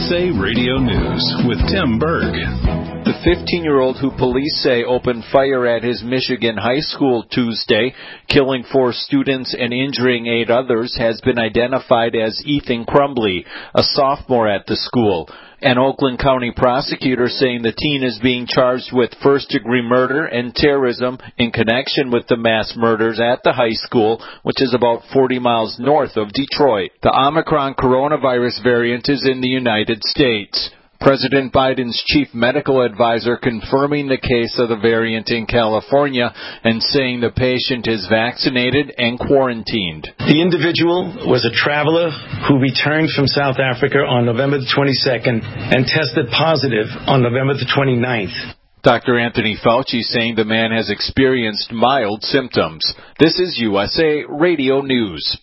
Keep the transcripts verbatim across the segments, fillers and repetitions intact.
S A Radio News with Tim Berg. The fifteen-year-old who police say opened fire at his Michigan high school Tuesday, killing four students and injuring eight others, has been identified as Ethan Crumbly, a sophomore at the school. An Oakland County prosecutor saying the teen is being charged with first-degree murder and terrorism in connection with the mass murders at the high school, which is about forty miles north of Detroit. The Omicron coronavirus variant is in the United States. President Biden's chief medical advisor confirming the case of the variant in California and saying the patient is vaccinated and quarantined. The individual was a traveler who returned from South Africa on November the twenty-second and tested positive on November the twenty-ninth. Doctor Anthony Fauci saying the man has experienced mild symptoms. This is U S A Radio News.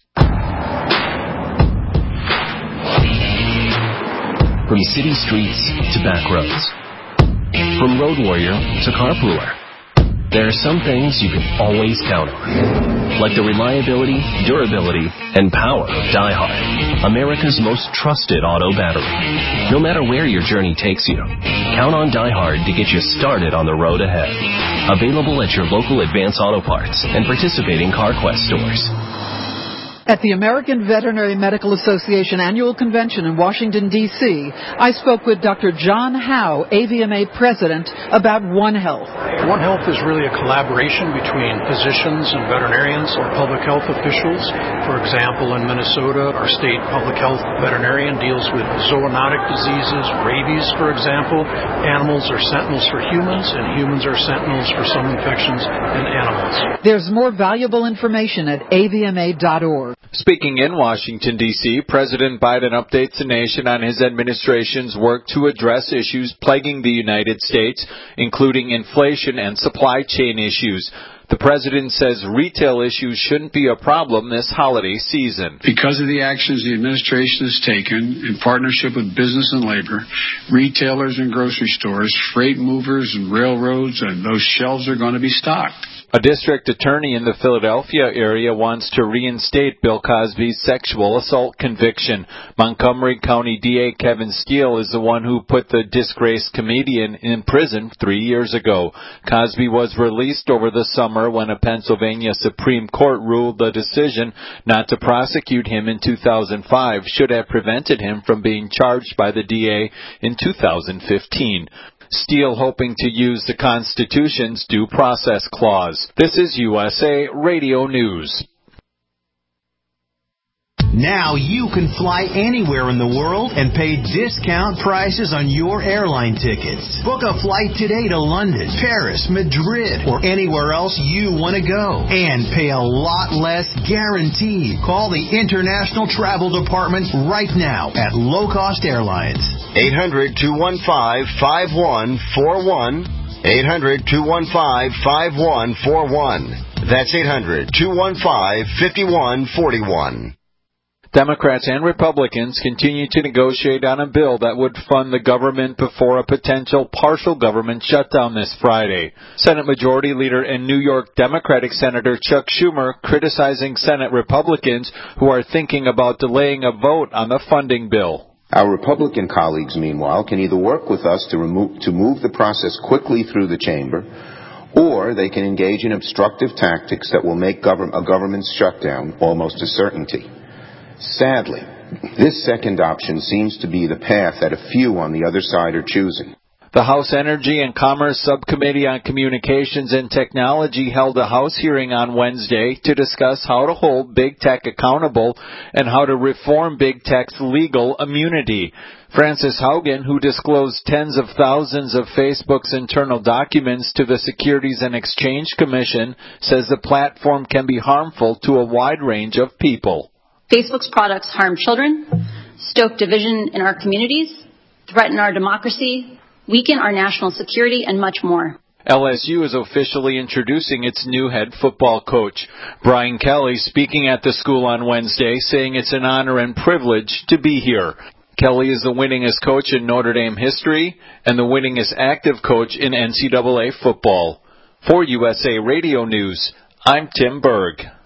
From city streets to back roads, from road warrior to carpooler, there are some things you can always count on, like the reliability, durability, and power of DieHard, America's most trusted auto battery. No matter where your journey takes you, count on DieHard to get you started on the road ahead. Available at your local Advance Auto Parts and participating CarQuest stores. At the American Veterinary Medical Association Annual Convention in Washington, D C, I spoke with Doctor John Howe, A V M A President, about One Health. One Health is really a collaboration between physicians and veterinarians or public health officials. For example, in Minnesota, our state public health veterinarian deals with zoonotic diseases, rabies, for example. Animals are sentinels for humans, and humans are sentinels for some infections in animals. There's more valuable information at A V M A dot org. Speaking in Washington, D C, President Biden updates the nation on his administration's work to address issues plaguing the United States, including inflation and supply chain issues. The president says retail issues shouldn't be a problem this holiday season. Because of the actions the administration has taken in partnership with business and labor, retailers and grocery stores, freight movers and railroads, and those shelves are going to be stocked. A district attorney in the Philadelphia area wants to reinstate Bill Cosby's sexual assault conviction. Montgomery County D A Kevin Steele is the one who put the disgraced comedian in prison three years ago. Cosby was released over the summer when a Pennsylvania Supreme Court ruled the decision not to prosecute him in two thousand five should have prevented him from being charged by the D A in two thousand fifteen. Steele hoping to use the Constitution's Due Process Clause. This is U S A Radio News. Now you can fly anywhere in the world and pay discount prices on your airline tickets. Book a flight today to London, Paris, Madrid, or anywhere else you want to go. And pay a lot less guaranteed. Call the International Travel Department right now at Low Cost Airlines. eight hundred, two one five, five one four one. eight hundred, two one five, five one four one. That's eight hundred, two one five, five one four one. Democrats and Republicans continue to negotiate on a bill that would fund the government before a potential partial government shutdown this Friday. Senate Majority Leader and New York Democratic Senator Chuck Schumer criticizing Senate Republicans who are thinking about delaying a vote on the funding bill. Our Republican colleagues, meanwhile, can either work with us to, remove, to move the process quickly through the chamber, or they can engage in obstructive tactics that will make gov- a government shutdown almost a certainty. Sadly, this second option seems to be the path that a few on the other side are choosing. The House Energy and Commerce Subcommittee on Communications and Technology held a House hearing on Wednesday to discuss how to hold big tech accountable and how to reform big tech's legal immunity. Frances Haugen, who disclosed tens of thousands of Facebook's internal documents to the Securities and Exchange Commission, says the platform can be harmful to a wide range of people. Facebook's products harm children, stoke division in our communities, threaten our democracy, weaken our national security, and much more. L S U is officially introducing its new head football coach. Brian Kelly speaking at the school on Wednesday, saying it's an honor and privilege to be here. Kelly is the winningest coach in Notre Dame history and the winningest active coach in N C double A football. For U S A Radio News, I'm Tim Berg.